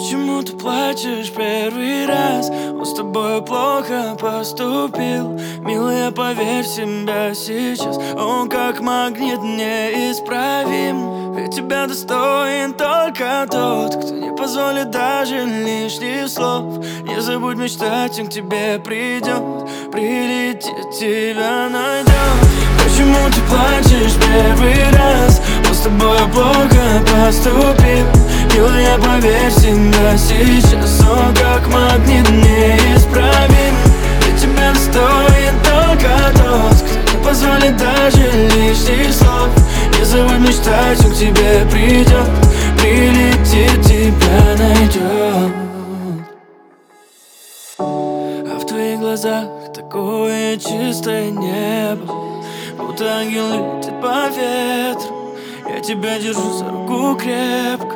Почему ты плачешь первый раз? Он с тобой плохо поступил. Милая, поверь в себя сейчас. Он как магнит неисправим. Ведь тебя достоин только тот, кто не позволит даже лишних слов. Не забудь мечтать, он к тебе придет, прилетит, тебя найдет. Почему ты плачешь первый раз? Он с тобой плохо поступил. Милая, поверь в себя сейчас. Он как магнит неисправим. Ведь тебя достоин только тот, кто не позволит даже лишних слов. Не забудь мечтать, он к тебе придет, прилетит, тебя найдет. А в твоих глазах такое чистое небо, будто ангел летит по ветру. Я тебя держу за руку крепко.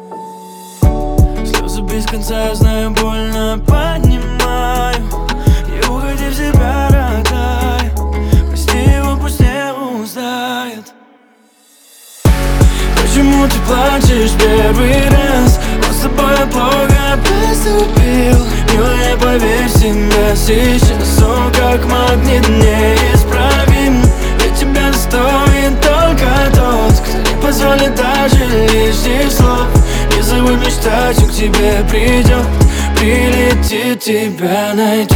Слезы без конца, я знаю, больно понимаю. И уходи в себя, родная. Прости его, пусть не узнает. Почему ты плачешь первый раз? Он с тобой плохо поступил. Милая, поверь в себя сейчас. Он как магнит неисправим. Ведь тебя достоин только тот, кто не позволит даже лишних слов. Не забудь мечтать, он к тебе придет, прилетит, тебя найдет.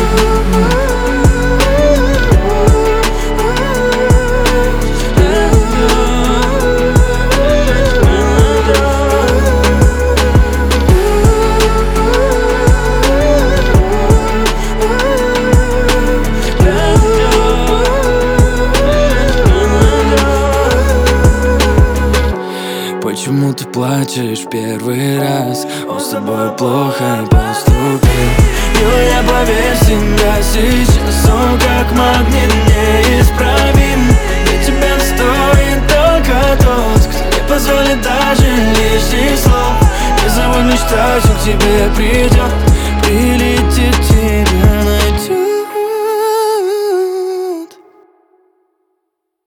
Почему ты плачешь первый раз? Он с тобой плохо поступил. Милая, поверь в себя сейчас. Он как магнит неисправим. Ведь тебя достоин только тот, кто не позволит даже лишних слов. Не забудь мечтать, он к тебе придет,